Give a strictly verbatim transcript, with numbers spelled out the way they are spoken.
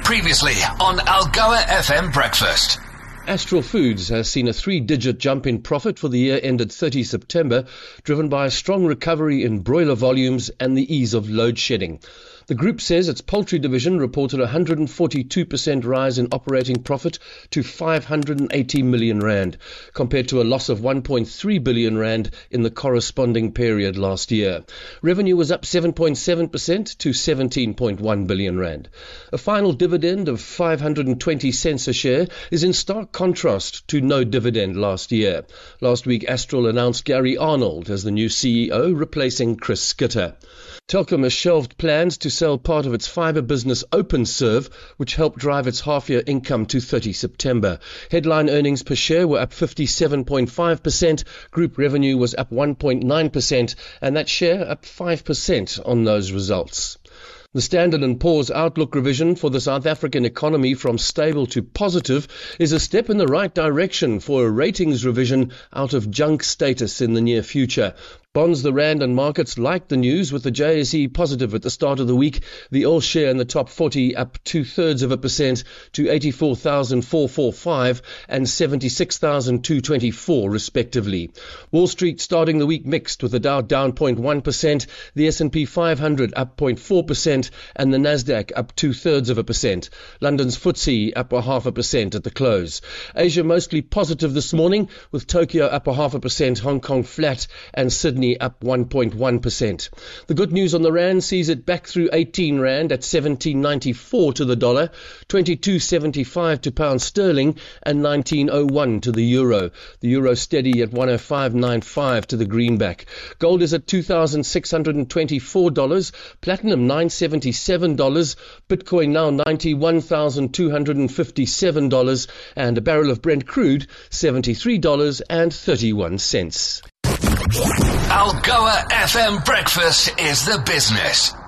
Previously on Algoa F M Breakfast. Astral Foods has seen a three-digit jump in profit for the year ended thirtieth September, driven by a strong recovery in broiler volumes and the ease of load shedding. The group says its poultry division reported a one hundred forty-two percent rise in operating profit to five hundred eighty million rand, compared to a loss of one point three billion rand in the corresponding period last year. Revenue was up seven point seven percent to seventeen point one billion rand. A final dividend of five hundred twenty cents a share is in stark contrast to no dividend last year. Last week, Astral announced Gary Arnold as the new C E O, replacing Chris Skitter. Telkom has shelved plans to sell part of its fibre business OpenServe, which helped drive its half-year income to thirtieth September. Headline earnings per share were up fifty-seven point five percent, group revenue was up one point nine percent, and that share up five percent on those results. The Standard and Poor's outlook revision for the South African economy from stable to positive is a step in the right direction for a ratings revision out of junk status in the near future. Bonds, the rand and markets like the news, with the J S E positive at the start of the week. The All Share in the top forty up two-thirds of a percent to eighty-four thousand four hundred forty-five and seventy-six thousand two hundred twenty-four respectively. Wall Street starting the week mixed, with the Dow down zero point one percent, the S and P five hundred up zero point four percent and the Nasdaq up two-thirds of a percent. London's F T S E up a half a percent at the close. Asia mostly positive this morning, with Tokyo up a half a percent, Hong Kong flat and Sydney up one point one percent. The good news on the rand sees it back through eighteen rand at seventeen ninety-four to the dollar, twenty-two seventy-five to pound sterling and nineteen oh one to the euro. The euro steady at one oh five ninety-five to the greenback. Gold is at two thousand six hundred twenty-four dollars, platinum nine hundred seventy-seven dollars, Bitcoin now ninety-one thousand two hundred fifty-seven dollars, and a barrel of Brent crude seventy-three dollars and thirty-one cents. Algoa F M Breakfast is the business.